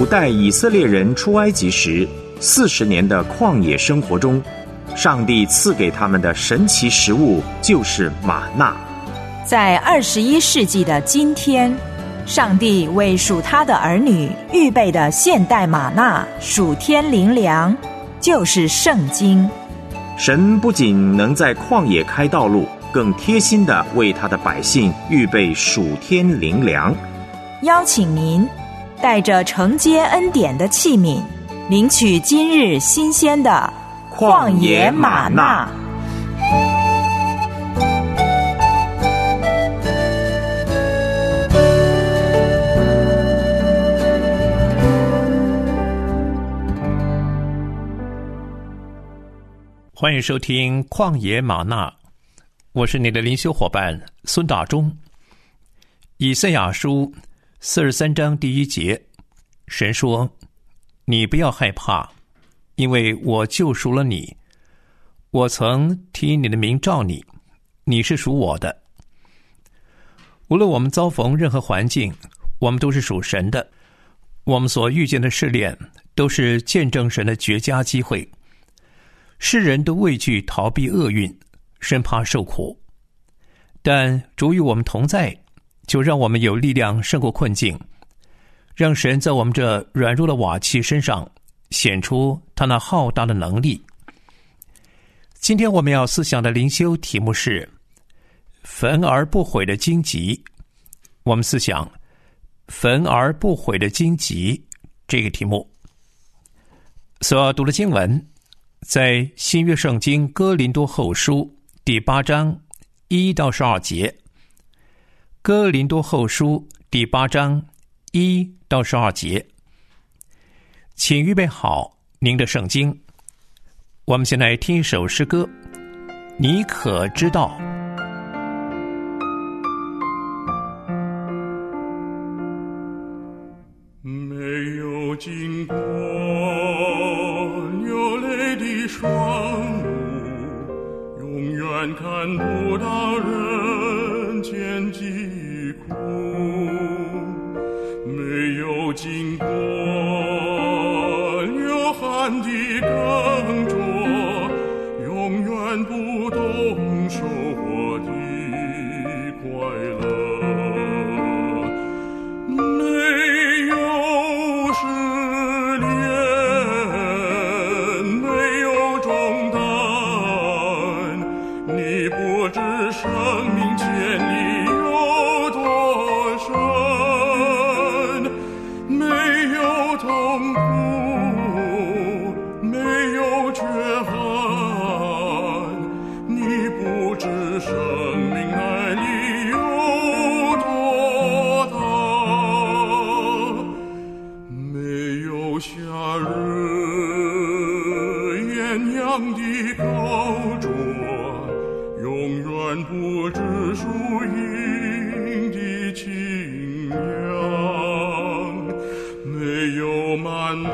古代以色列人出埃及时40年的旷野生活中，上帝赐给他们的神奇食物就是玛纳。 在21世纪的今天，上帝为属他的儿女预备的现代玛纳属天灵粮，就是圣经。 神不仅能在旷野开道路，更贴心地为他的百姓预备属天灵粮。 邀请您带着承接恩典的器皿，领取今日新鲜的旷野玛纳。 欢迎收听旷野玛纳，我是你的灵修伙伴孙大中。以赛亚书43章第1节，神说：你不要害怕，因为我救赎了你，我曾提你的名召你，你是属我的。无论我们遭逢任何环境，我们都是属神的，我们所遇见的试炼都是见证神的绝佳机会。世人都畏惧逃避厄运，生怕受苦，但主与我们同在，就让我们有力量胜过困境，让神在我们这软弱的瓦器身上显出他那浩大的能力。今天我们要思想的灵修题目是焚而不毁的荆棘。我们思想焚而不毁的荆棘这个题目。所要读的经文在新约圣经哥林多后书第8章1到12节。哥林多后书第8章1到12节。请预备好您的圣经，我们先来听一首诗歌，你可知道。 没有经过流泪的双目，永远看不到人间疾苦。没有经过流汗的耕作，永远不懂收获的快乐。没有失恋，没有重担，你不知生命潜力有多深。没有痛苦，没有缺憾，你不知生命耐力有多大。没有夏日艳阳的高灼，永远不知树荫的清凉。没有漫漫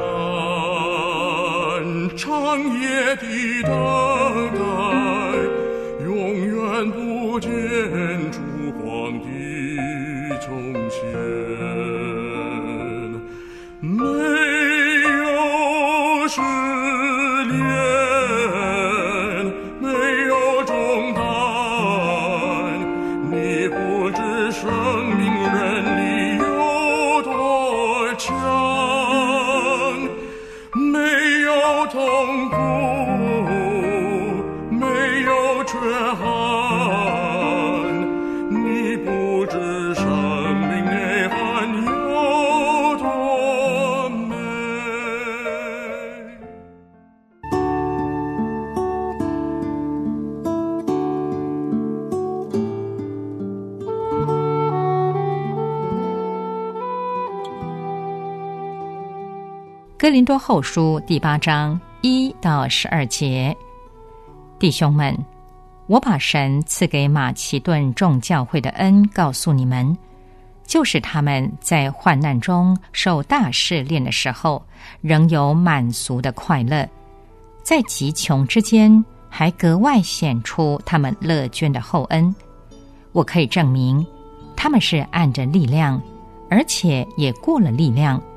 长夜的等待，永远不见烛光的重现。没有失恋，没有重担，你不知生命韧力有多强。没有痛苦，没有缺憾，你不知生命内涵有多美。 哥林多后书第8章1到12节。弟兄们，我把神赐给马其顿众教会的恩告诉你们，就是他们在患难中受大试炼的时候，仍有满足的快乐，在极穷之间还格外显出他们乐捐的厚恩。我可以证明，他们是按着力量，而且也过了力量，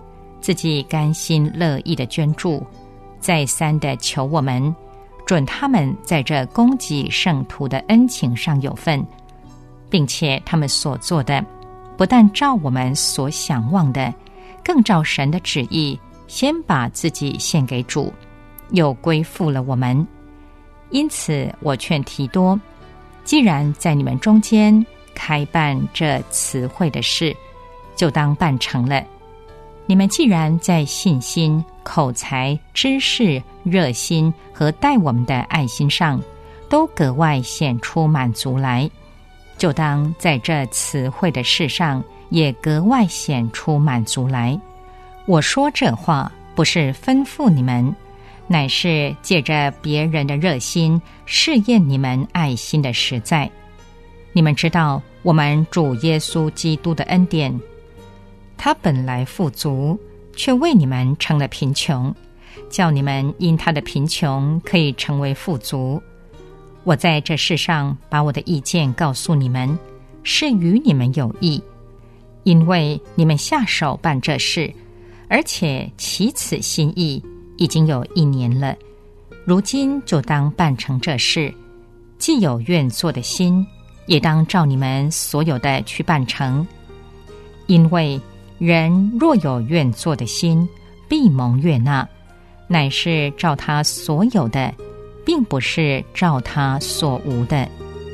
自己甘心乐意的捐助，再三的求我们准他们在这供给圣徒的恩情上有份，并且他们所做的不但照我们所想望的，更照神的旨意，先把自己献给主，又归附了我们。因此我劝提多，既然在你们中间开办这慈惠的事，就当办成了。你们既然在信心、口才、知识、热心和待我们的爱心上都格外显出满足来，就当在这慈惠的事上也格外显出满足来。我说这话不是吩咐你们，乃是借着别人的热心试验你们爱心的实在。你们知道我们主耶稣基督的恩典，他本来富足，却为你们成了贫穷，叫你们因他的贫穷可以成为富足。我在这世上把我的意见告诉你们，是与你们有益，因为你们下手办这事，而且起此心意已经有1年了，如今就当办成这事。既有愿做的心，也当照你们所有的去办成。因为人若有愿做的心，必蒙悦纳，乃是照他所有的，并不是照他所无的。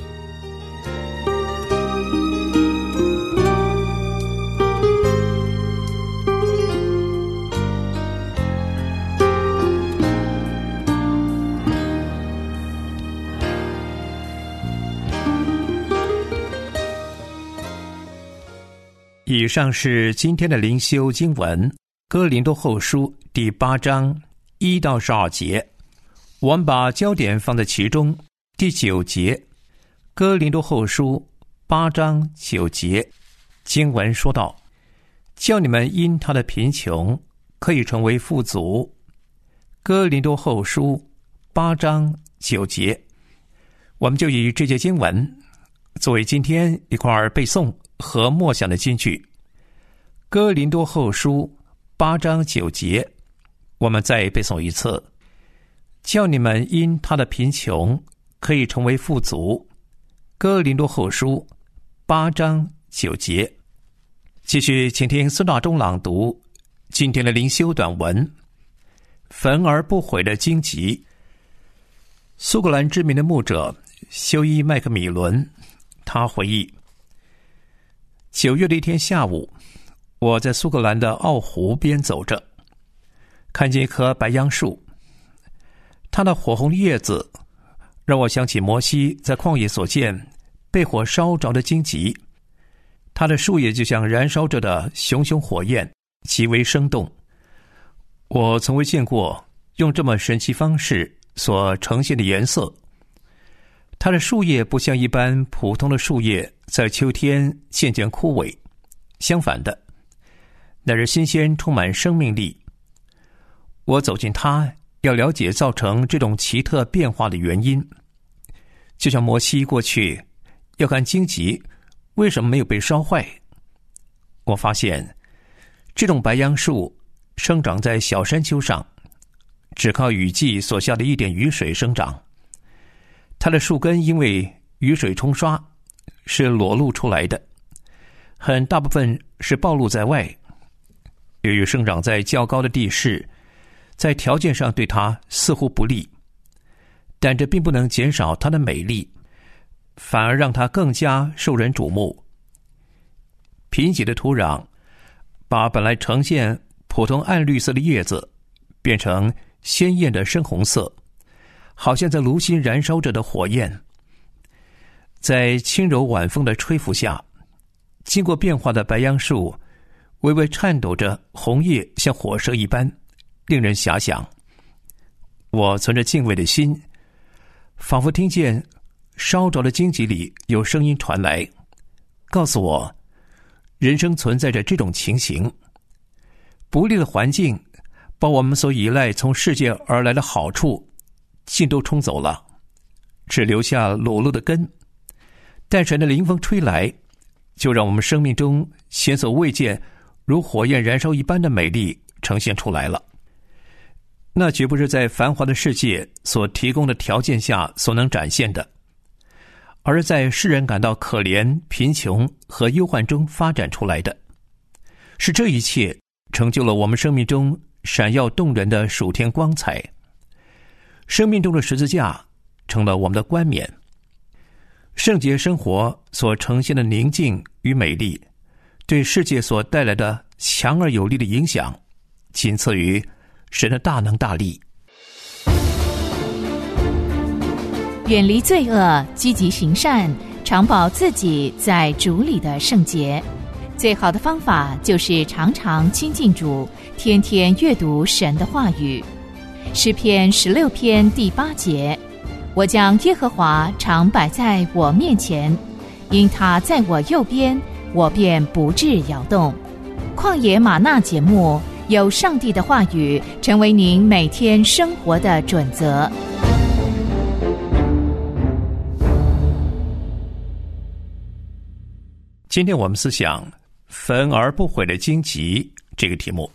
以上是今天的灵修经文，哥林多后书第8章1到12节。我们把焦点放在其中。第9节，哥林多后书8章9节，经文说道：叫你们因他的贫穷可以成为富足。哥林多后书8章9节，我们就以这节经文作为今天一块背诵和默想的金句。哥林多后书8章9节，我们再背诵一次：叫你们因他的贫穷可以成为富足。哥林多后书8章9节。继续请听孙大中朗读今天的灵修短文：焚而不毁的荆棘。苏格兰知名的牧者休伊·麦克米伦，他回忆，9月的一天下午，我在苏格兰的奥湖边走着，看见一棵白杨树，它的火红叶子让我想起摩西在旷野所见被火烧着的荆棘。它的树叶就像燃烧着的熊熊火焰，极为生动。我从未见过用这么神奇方式所呈现的颜色。它的树叶不像一般普通的树叶在秋天渐渐枯萎，相反的，乃是新鲜充满生命力。我走近它，要了解造成这种奇特变化的原因。就像摩西过去要看荆棘为什么没有被烧坏，我发现这种白杨树生长在小山丘上，只靠雨季所下的一点雨水生长。它的树根因为雨水冲刷是裸露出来的，很大部分是暴露在外。由于生长在较高的地势，在条件上对它似乎不利，但这并不能减少它的美丽，反而让它更加受人瞩目。贫瘠的土壤把本来呈现普通暗绿色的叶子变成鲜艳的深红色，好像在炉心燃烧着的火焰。在轻柔晚风的吹拂下，经过变化的白杨树微微颤抖着，红叶像火蛇一般，令人遐想。我存着敬畏的心，仿佛听见烧着的荆棘里有声音传来，告诉我人生存在着这种情形。不利的环境把我们所依赖从世界而来的好处尽都冲走了，只留下裸露的根。但神的灵风吹来，就让我们生命中前所未见如火焰燃烧一般的美丽呈现出来了。那绝不是在繁华的世界所提供的条件下所能展现的，而是在世人感到可怜、贫穷和忧患中发展出来的。是这一切成就了我们生命中闪耀动人的属天光彩。生命中的十字架成了我们的冠冕。圣洁生活所呈现的宁静与美丽，对世界所带来的强而有力的影响，仅次于神的大能大力。 远离罪恶，积极行善，常保自己在主里的圣洁。最好的方法就是常常亲近主，天天阅读神的话语。诗篇16篇第8节，我将耶和华常摆在我面前，因他在我右边，我便不致摇动。旷野吗哪节目，有上帝的话语成为您每天生活的准则。 今天我们思想焚而不毁的荆棘这个题目。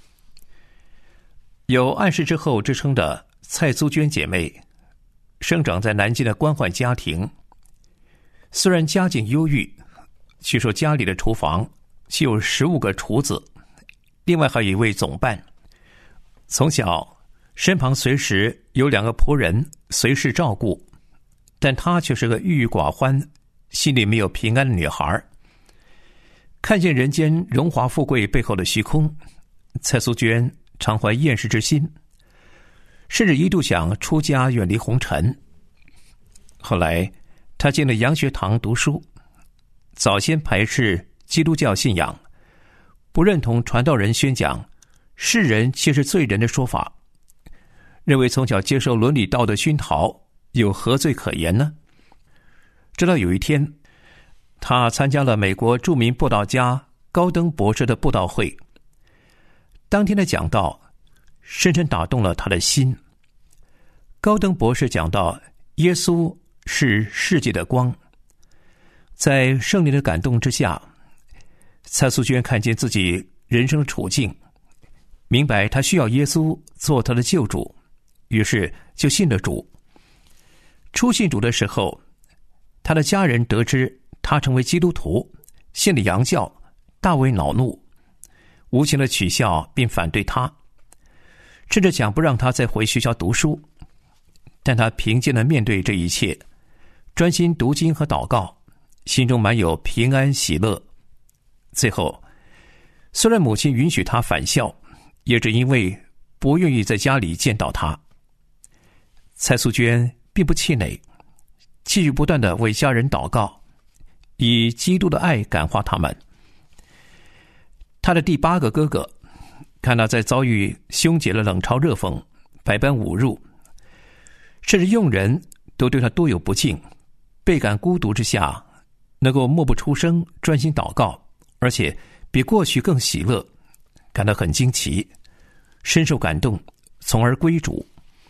有暗世之后之称的蔡苏娟姐妹，生长在南京的官宦家庭，虽然家境优裕，据说家里的厨房既有15个厨子，另外还有一位总办。从小身旁随时有2个仆人随时照顾，但她却是个郁郁寡欢、心里没有平安的女孩。看见人间荣华富贵背后的虚空，蔡苏娟常怀厌世之心，甚至一度想出家远离红尘。后来她进了洋学堂读书，早先排斥基督教信仰，不认同传道人宣讲世人皆是罪人的说法，认为从小接受伦理道德熏陶，有何罪可言呢？直到有一天，他参加了美国著名布道家高登博士的布道会。当天的讲道深深打动了他的心。高登博士讲到耶稣是世界的光。在圣灵的感动之下，蔡苏娟看见自己人生的处境，明白他需要耶稣做他的救主，于是就信了主。初信主的时候，他的家人得知他成为基督徒，信了洋教，大为恼怒，无情的取笑并反对他，甚至想不让他再回学校读书。但他平静地面对这一切，专心读经和祷告，心中满有平安喜乐。最后，虽然母亲允许他返校，也只因为不愿意在家里见到他。蔡苏娟并不气馁，继续不断地为家人祷告，以基督的爱感化他们。他的第8个哥哥看他在遭遇凶劫的冷嘲热讽，百般侮辱，甚至用人都对他多有不敬，倍感孤独之下，能够默不出声，专心祷告，而且比过去更喜乐，感到很惊奇，深受感动，从而归主。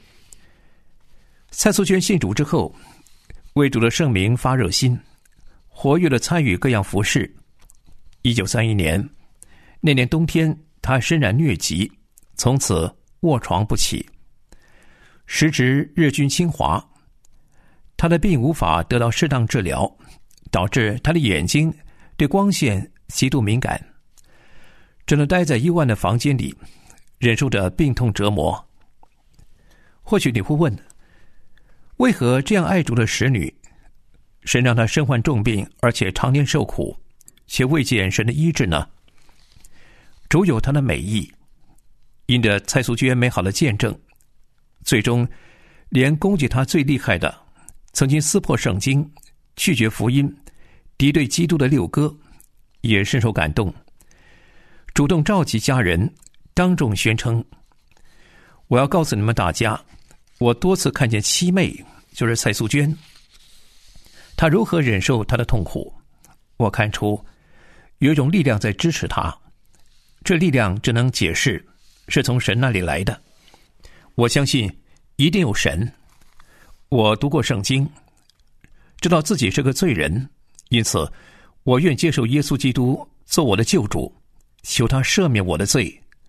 蔡苏娟信主之后，为主的圣名发热心，活跃地参与各样服事。1931年，那年冬天，他身染疟疾，从此卧床不起。时值日军侵华，他的病无法得到适当治疗，导致他的眼睛对光线极度敏感，只能待在幽暗的房间里，忍受着病痛折磨。或许你会问，为何这样爱主的使女，神让她身患重病，而且常年受苦，却未见神的医治呢？主有他的美意，因着蔡苏娟美好的见证，最终连攻击他最厉害的，曾经撕破圣经、拒绝福音、敌对基督的六哥，也深受感动，主动召集家人，当众宣称：我要告诉你们大家，我多次看见七妹，就是蔡苏娟，她如何忍受她的痛苦。我看出有一种力量在支持她，这力量只能解释是从神那里来的。我相信一定有神。我读过圣经，知道自己是个罪人，因此我愿接受耶稣基督做我的救主，求他赦免我的罪，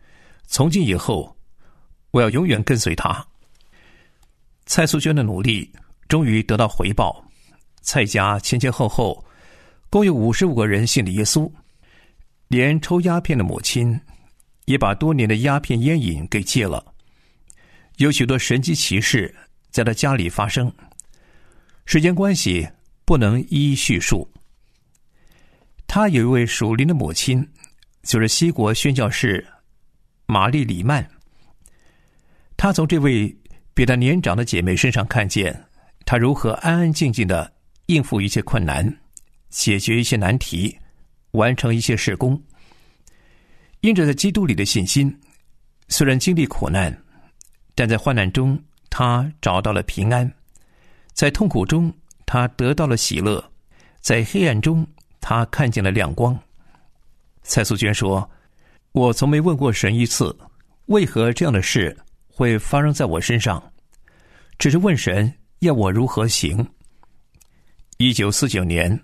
从今以后，我要永远跟随他。蔡素娟的努力终于得到回报，蔡家前前后后共有55个人信了耶稣，连抽鸦片的母亲也把多年的鸦片烟瘾给戒了。有许多神迹奇事在他家里发生，时间关系不能一一叙述。他有一位属灵的母亲，就是西国宣教士玛丽里曼。他从这位比他年长的姐妹身上看见他如何安安静静地应付一切困难，解决一些难题，完成一些事工。因着在基督里的信心，虽然经历苦难，但在患难中他找到了平安，在痛苦中他得到了喜乐，在黑暗中他看见了亮光。蔡素娟说，我从没问过神一次，为何这样的事会发生在我身上，只是问神要我如何行。1949年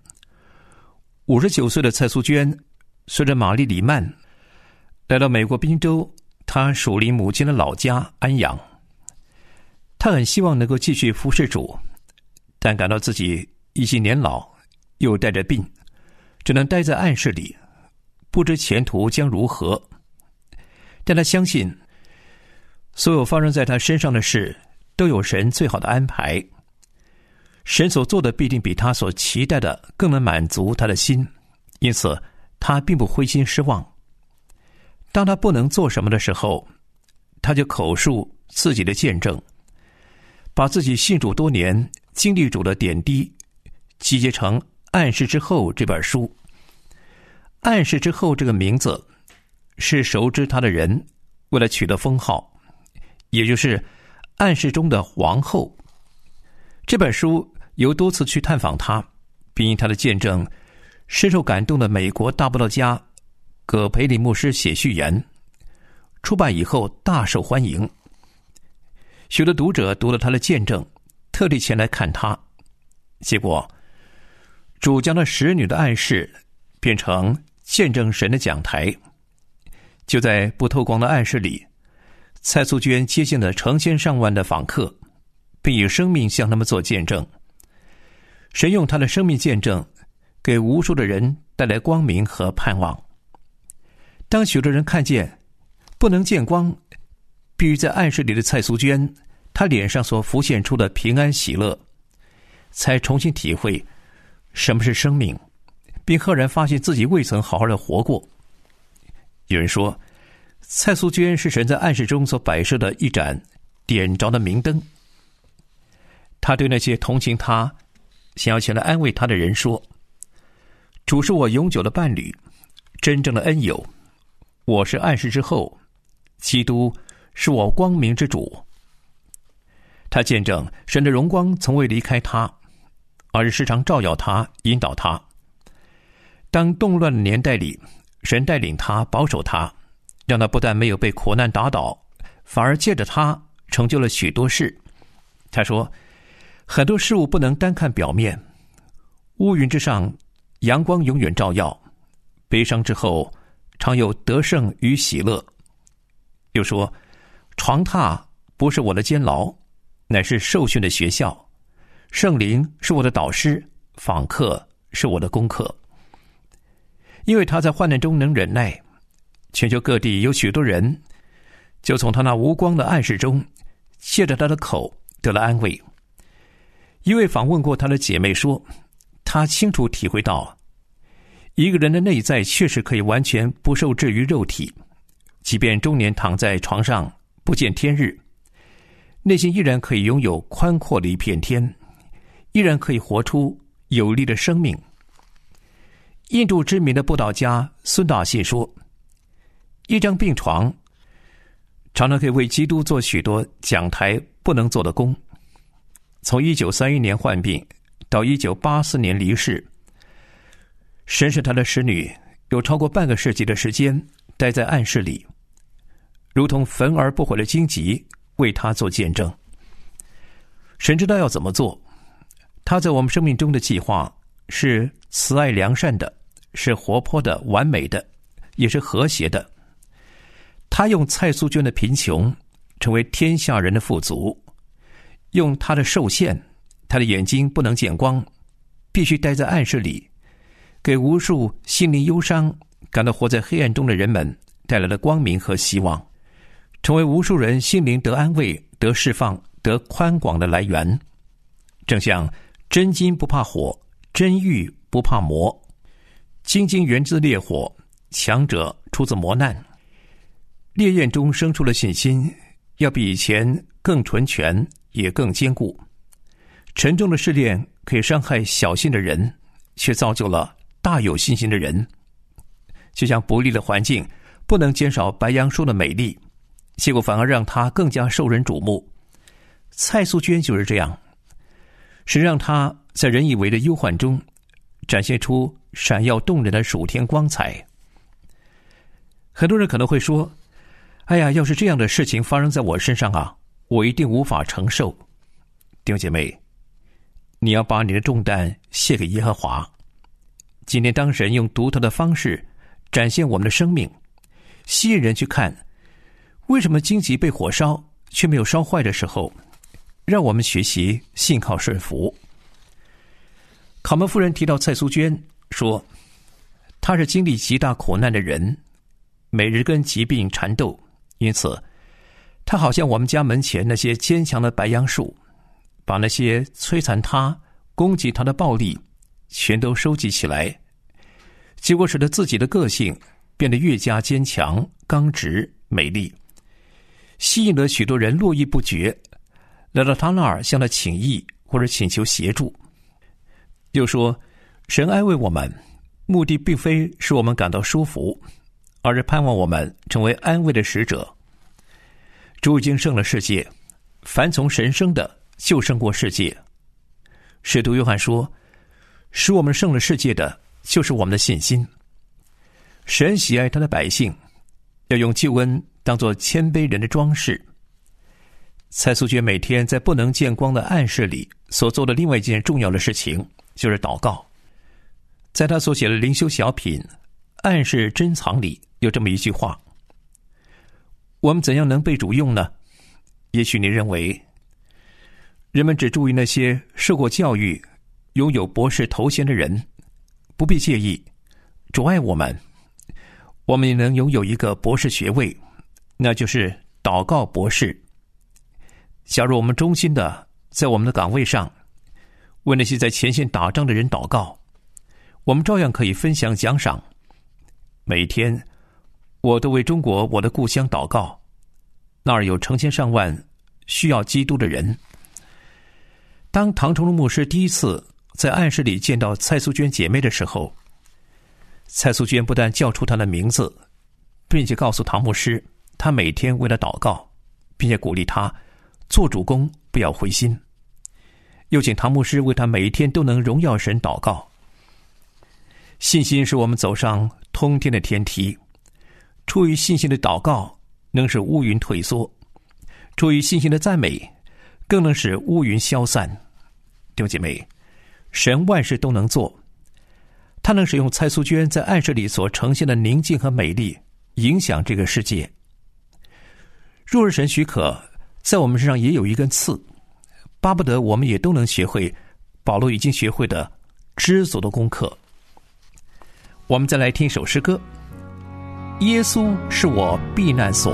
，59岁的蔡素娟随着玛丽里曼来到美国宾州他属灵母亲的老家安养。他很希望能够继续服侍主，但感到自己已经年老，又带着病，只能待在暗室里，不知前途将如何。但他相信所有发生在他身上的事都有神最好的安排，神所做的必定比他所期待的更能满足他的心，因此他并不灰心失望。当他不能做什么的时候，他就口述自己的见证，把自己信主多年经历主的点滴集结成《暗示之后》这本书。暗示之后这个名字是熟知他的人为了取得封号，也就是暗示中的皇后。这本书由多次去探访他，并因他的见证深受感动的美国大布道家葛培理牧师写序言，出版以后大受欢迎。许多读者读了他的见证，特地前来看他，结果主将那使女的暗示变成见证神的讲台。就在不透光的暗室里，蔡素娟接见了成千上万的访客，并以生命向他们做见证。神用他的生命见证给无数的人带来光明和盼望。当许多人看见不能见光，必须在暗室里的蔡素娟，她脸上所浮现出的平安喜乐，才重新体会什么是生命，并赫然发现自己未曾好好的活过。有人说，蔡素娟是神在暗室中所摆设的一盏点着的明灯。他对那些同情他、想要前来安慰他的人说，主是我永久的伴侣，真正的恩友，我是暗室之后，基督是我光明之主。他见证神的荣光从未离开他，而是时常照耀他、引导他。当动乱的年代里，神带领他、保守他，让他不但没有被苦难打倒，反而借着他成就了许多事。他说，很多事物不能单看表面，乌云之上阳光永远照耀，悲伤之后常有得胜与喜乐。又说，床榻不是我的监牢，乃是受训的学校，圣灵是我的导师，访客是我的功课。因为他在患难中能忍耐，全球各地有许多人就从他那无光的暗示中借着他的口得了安慰。一位访问过他的姐妹说，她清楚体会到一个人的内在确实可以完全不受制于肉体，即便终年躺在床上不见天日，内心依然可以拥有宽阔的一片天，依然可以活出有力的生命。印度知名的布道家孙大信说，一张病床常常可以为基督做许多讲台不能做的工。从1931年患病到1984年离世，神使他的使女有超过半个世纪的时间待在暗室里，如同焚而不毁的荆棘，为他做见证。神知道要怎么做，他在我们生命中的计划是慈爱良善的，是活泼的、完美的，也是和谐的。 他用蔡苏娟的贫穷成为天下人的富足，用他的受限，他的眼睛不能见光，必须待在暗室里，给无数心灵忧伤、感到活在黑暗中的人们带来了光明和希望，成为无数人心灵得安慰、得释放、得宽广的来源。正像真金不怕火，真玉不怕磨，精金源自烈火，强者出自磨难。烈焰中生出了信心，要比以前更纯全，也更坚固。沉重的试炼可以伤害小心的人，却造就了大有信心的人。就像不利的环境不能减少白杨树的美丽，结果反而让它更加受人瞩目。蔡苏娟就是这样，神让她在人以为的忧患中展现出闪耀动人的属天光彩。很多人可能会说，哎呀，要是这样的事情发生在我身上啊，我一定无法承受。弟兄姐妹，你要把你的重担卸给耶和华。今天当神用独特的方式展现我们的生命，吸引人去看为什么荆棘被火烧却没有烧坏的时候，让我们学习信靠顺服。考门夫人提到蔡苏娟说，她是经历极大苦难的人，每日跟疾病缠斗，因此她好像我们家门前那些坚强的白杨树，把那些摧残她、攻击她的暴力全都收集起来，结果使得自己的个性变得越加坚强、刚直、美丽，吸引了许多人络绎不绝来到他那儿，向他请益或者请求协助。又说，神安慰我们，目的并非使我们感到舒服，而是盼望我们成为安慰的使者。主已经胜了世界，凡从神生的就胜过世界。使徒约翰说，使我们胜了世界的就是我们的信心。神喜爱他的百姓，要用救恩当作谦卑人的装饰。蔡苏娟每天在不能见光的暗室里所做的另外一件重要的事情就是祷告。在他所写的灵修小品《暗室珍藏》里有这么一句话，我们怎样能被主用呢？也许你认为人们只注意那些受过教育、拥有博士头衔的人，不必介意，主爱我们，我们也能拥有一个博士学位，那就是祷告博士。假如我们忠心的在我们的岗位上为那些在前线打仗的人祷告，我们照样可以分享奖赏。每一天我都为中国我的故乡祷告，那儿有成千上万需要基督的人。当唐崇荣牧师第一次在暗室里见到蔡苏娟姐妹的时候，蔡苏娟不但叫出她的名字，并且告诉唐牧师她每天为她祷告，并且鼓励她做主公，不要灰心，又请唐牧师为他每一天都能荣耀神祷告。信心使我们走上通天的天梯，出于信心的祷告能使乌云退缩，出于信心的赞美更能使乌云消散。弟兄姐妹，神万事都能做，他能使用蔡苏娟在暗室里所呈现的宁静和美丽影响这个世界。若是神许可，在我们身上也有一根刺，巴不得我们也都能学会保罗已经学会的知足的功课。我们再来听一首诗歌，耶稣是我避难所。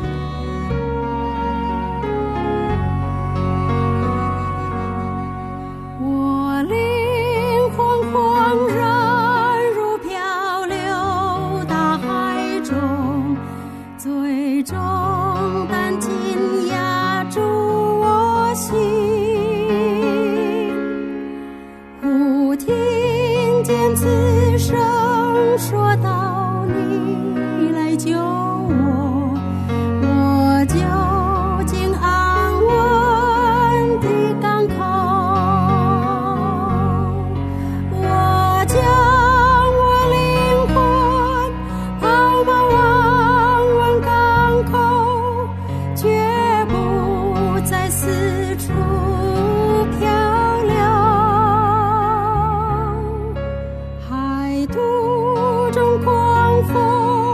我灵魂恍然如漂流大海中，最终但紧压住我心，忽听见此声说道，你来救我，我就近安稳的港口，我将我灵魂抛锚安稳港口，绝不再四处漂流。海途中狂风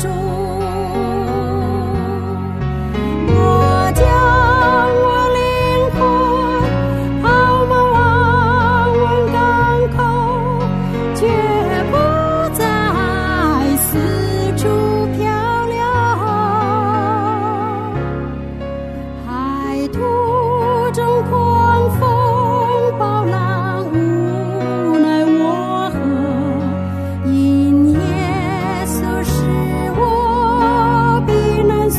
主。我将我灵魂抛锚往问港口，绝不再四处漂流。海途中狂风暴浪，无奈我何，因耶稣使我避难所。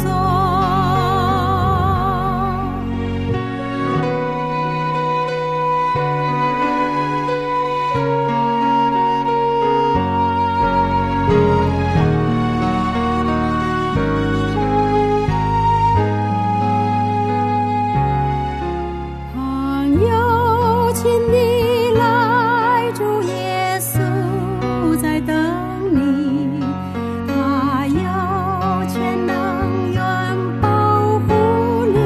朋友，请你来，主耶稣在等你，他有全能源保护你，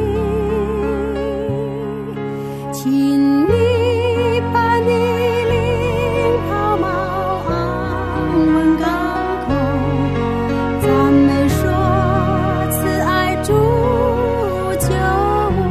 请你把你灵抛锚安稳港口，赞美说慈爱主救我。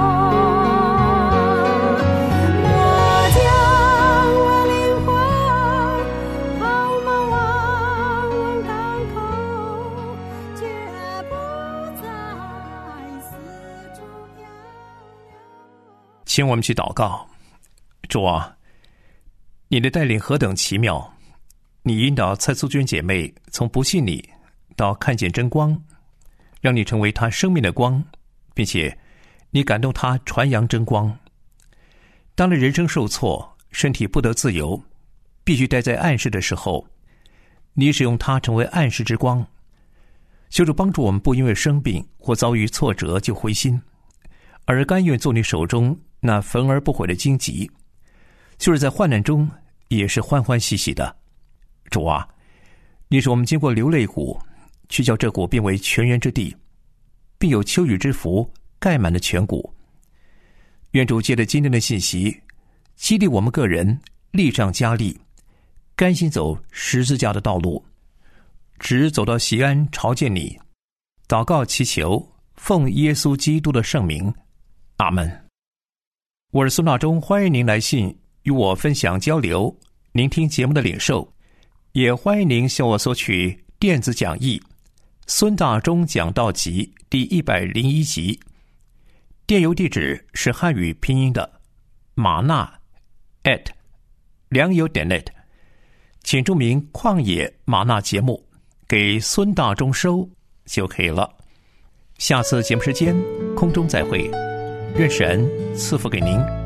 我将我灵魂抛锚往问港口，绝不再四处漂流。 请我们去祷告。主啊，你的带领何等奇妙！你引导蔡素娟姐妹从不信你到看见真光，让你成为她生命的光，并且你感动她传扬真光。当了人生受挫，身体不得自由，必须待在暗室的时候，你使用它成为暗室之光。求主帮助我们不因为生病或遭遇挫折就灰心，而甘愿做你手中那焚而不毁的荆棘，就是在患难中也是欢欢喜喜的。主啊，你使我们经过流泪谷，去叫这谷变为泉源之地，并有秋雨之福盖满了全谷。愿主借着今天的信息，激励我们个人力上加力，甘心走十字架的道路，直走到锡安朝见你。祷告祈求，奉耶稣基督的圣名，阿们。我是孙大中，欢迎您来信与我分享交流，聆听节目的领受，也欢迎您向我索取电子讲义《孙大中讲道集》第101集。电邮地址是汉语拼音的马纳@良友.net， 请注明旷野马纳节目，给孙大中收就可以了。下次节目时间空中再会，愿神赐福给您。